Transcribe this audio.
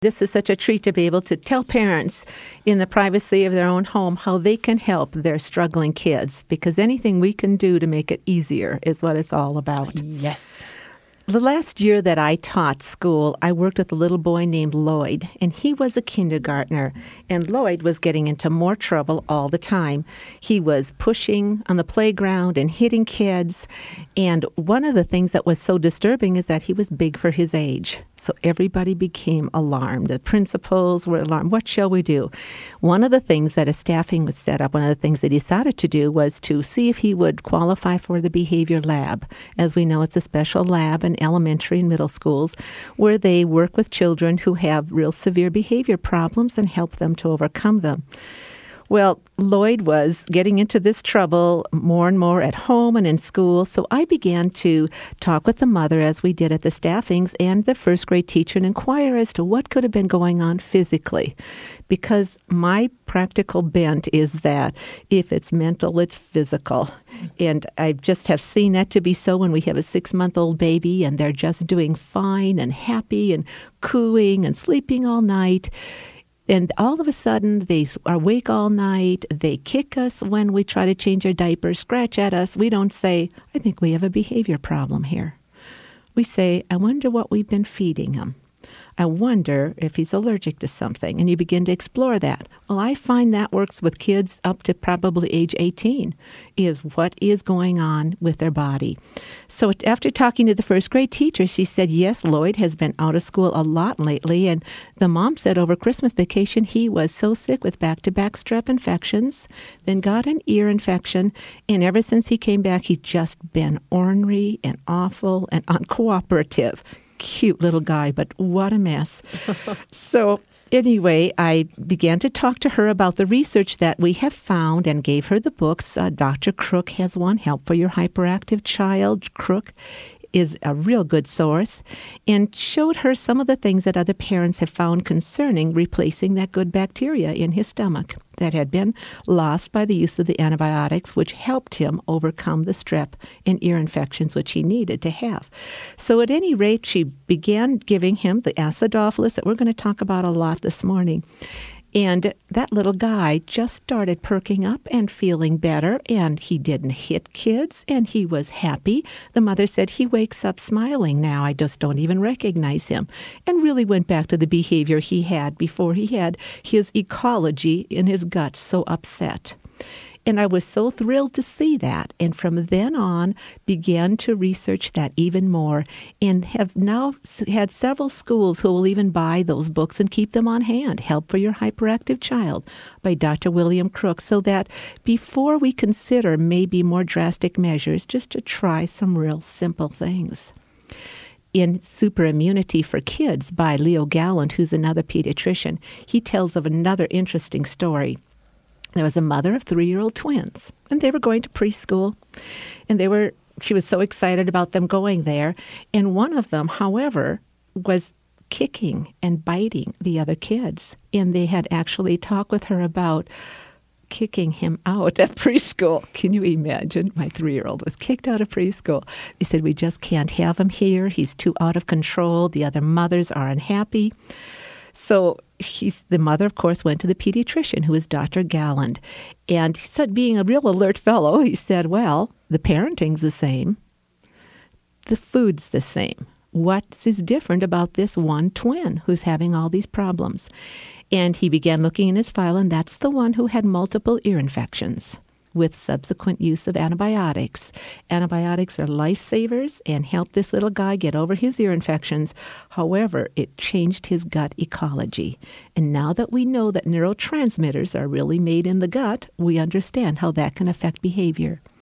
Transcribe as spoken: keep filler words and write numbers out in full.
This is such a treat to be able to tell parents in the privacy of their own home how they can help their struggling kids, because anything we can do to make it easier is what it's all about. Yes. The last year that I taught school, I worked with a little boy named Lloyd, and he was a kindergartner, and Lloyd was getting into more trouble all the time. He was pushing on the playground and hitting kids, and one of the things that was so disturbing is that he was big for his age. So everybody became alarmed. The principals were alarmed. What shall we do? One of the things that a staffing was set up, one of the things they decided to do was to see if he would qualify for the behavior lab. As we know, it's a special lab in elementary and middle schools where they work with children who have real severe behavior problems and help them to overcome them. Well, Lloyd was getting into this trouble more and more at home and in school, so I began to talk with the mother, as we did at the staffings, and the first grade teacher, and inquire as to what could have been going on physically. Because my practical bent is that if it's mental, it's physical. And I just have seen that to be so when we have a six-month-old baby and they're just doing fine and happy and cooing and sleeping all night. And all of a sudden, they are awake all night. They kick us when we try to change our diapers, scratch at us. We don't say, I think we have a behavior problem here. We say, I wonder what we've been feeding him. I wonder if he's allergic to something. And you begin to explore that. Well, I find that works with kids up to probably age eighteen, is what is going on with their body. So after talking to the first grade teacher, she said, yes, Lloyd has been out of school a lot lately. And the mom said over Christmas vacation, he was so sick with back-to-back strep infections, then got an ear infection. And ever since he came back, he's just been ornery and awful and uncooperative. Cute little guy, but what a mess. So anyway, I began to talk to her about the research that we have found and gave her the books. Uh, Doctor Crook has one, Help for Your Hyperactive Child. Crook is a real good source, and showed her some of the things that other parents have found concerning replacing that good bacteria in his stomach that had been lost by the use of the antibiotics, which helped him overcome the strep and ear infections which he needed to have. So at any rate, she began giving him the acidophilus that we're going to talk about a lot this morning. And that little guy just started perking up and feeling better, and he didn't hit kids, and he was happy. The mother said, he wakes up smiling now. I just don't even recognize him. And really went back to the behavior he had before he had his ecology in his gut so upset. And I was so thrilled to see that. And from then on, began to research that even more, and have now had several schools who will even buy those books and keep them on hand. Help for Your Hyperactive Child by Doctor William Crook, so that before we consider maybe more drastic measures, just to try some real simple things. In Super Immunity for Kids by Leo Gallant, who's another pediatrician, he tells of another interesting story. There was a mother of three-year-old twins, and they were going to preschool, and they were. She was so excited about them going there, and one of them, however, was kicking and biting the other kids, and they had actually talked with her about kicking him out at preschool. Can you imagine? My three-year-old was kicked out of preschool. They said, we just can't have him here. He's too out of control. The other mothers are unhappy. So he's, the mother, of course, went to the pediatrician, who is Doctor Galland. And he said, being a real alert fellow, he said, well, the parenting's the same. The food's the same. What is different about this one twin who's having all these problems? And he began looking in his file, and that's the one who had multiple ear infections with subsequent use of antibiotics. Antibiotics are lifesavers and help this little guy get over his ear infections. However, it changed his gut ecology. And now that we know that neurotransmitters are really made in the gut, we understand how that can affect behavior.